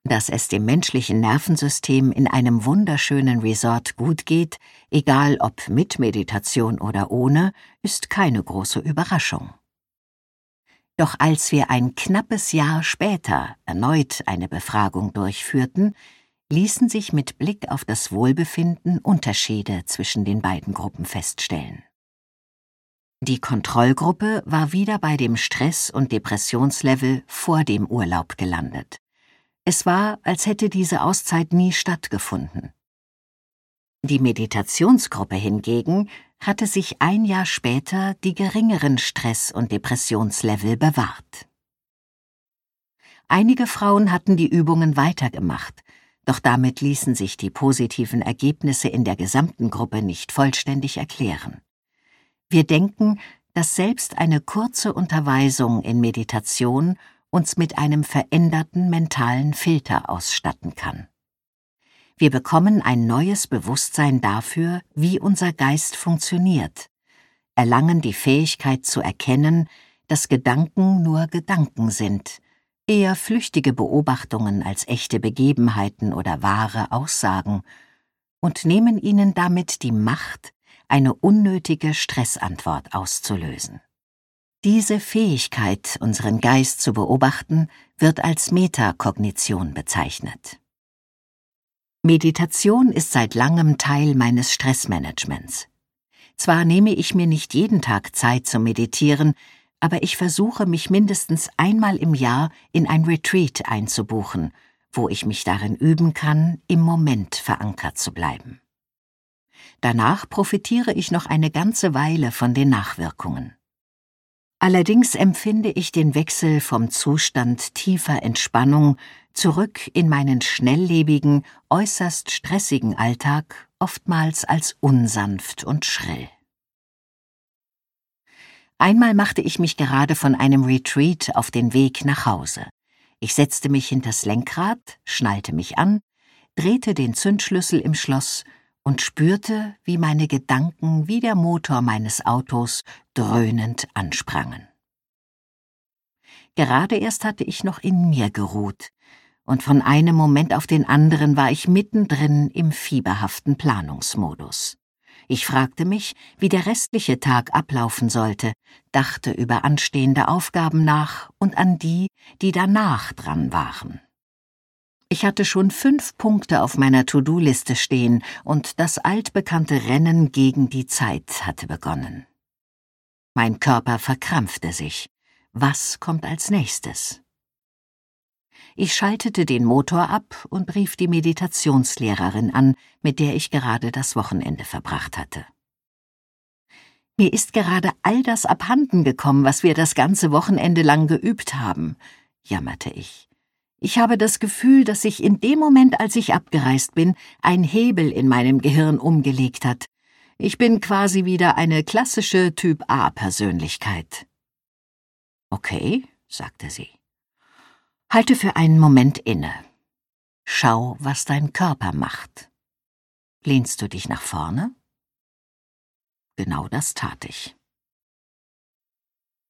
Dass es dem menschlichen Nervensystem in einem wunderschönen Resort gut geht, egal ob mit Meditation oder ohne, ist keine große Überraschung. Doch als wir ein knappes Jahr später erneut eine Befragung durchführten, ließen sich mit Blick auf das Wohlbefinden Unterschiede zwischen den beiden Gruppen feststellen. Die Kontrollgruppe war wieder bei dem Stress- und Depressionslevel vor dem Urlaub gelandet. Es war, als hätte diese Auszeit nie stattgefunden. Die Meditationsgruppe hingegen hatte sich ein Jahr später die geringeren Stress- und Depressionslevel bewahrt. Einige Frauen hatten die Übungen weitergemacht, doch damit ließen sich die positiven Ergebnisse in der gesamten Gruppe nicht vollständig erklären. Wir denken, dass selbst eine kurze Unterweisung in Meditation uns mit einem veränderten mentalen Filter ausstatten kann. Wir bekommen ein neues Bewusstsein dafür, wie unser Geist funktioniert, erlangen die Fähigkeit zu erkennen, dass Gedanken nur Gedanken sind, eher flüchtige Beobachtungen als echte Begebenheiten oder wahre Aussagen, und nehmen ihnen damit die Macht, eine unnötige Stressantwort auszulösen. Diese Fähigkeit, unseren Geist zu beobachten, wird als Metakognition bezeichnet. Meditation ist seit langem Teil meines Stressmanagements. Zwar nehme ich mir nicht jeden Tag Zeit zum Meditieren, aber ich versuche, mich mindestens einmal im Jahr in ein Retreat einzubuchen, wo ich mich darin üben kann, im Moment verankert zu bleiben. Danach profitiere ich noch eine ganze Weile von den Nachwirkungen. Allerdings empfinde ich den Wechsel vom Zustand tiefer Entspannung zurück in meinen schnelllebigen, äußerst stressigen Alltag oftmals als unsanft und schrill. Einmal machte ich mich gerade von einem Retreat auf den Weg nach Hause. Ich setzte mich hinters Lenkrad, schnallte mich an, drehte den Zündschlüssel im Schloss und spürte, wie meine Gedanken wie der Motor meines Autos dröhnend ansprangen. Gerade erst hatte ich noch in mir geruht, und von einem Moment auf den anderen war ich mittendrin im fieberhaften Planungsmodus. Ich fragte mich, wie der restliche Tag ablaufen sollte, dachte über anstehende Aufgaben nach und an die, die danach dran waren. Ich hatte schon 5 Punkte auf meiner To-Do-Liste stehen und das altbekannte Rennen gegen die Zeit hatte begonnen. Mein Körper verkrampfte sich. Was kommt als nächstes? Ich schaltete den Motor ab und rief die Meditationslehrerin an, mit der ich gerade das Wochenende verbracht hatte. Mir ist gerade all das abhanden gekommen, was wir das ganze Wochenende lang geübt haben, jammerte ich. Ich habe das Gefühl, dass sich in dem Moment, als ich abgereist bin, ein Hebel in meinem Gehirn umgelegt hat. Ich bin quasi wieder eine klassische Typ-A-Persönlichkeit. Okay, sagte sie. Halte für einen Moment inne. Schau, was dein Körper macht. Lehnst du dich nach vorne? Genau das tat ich.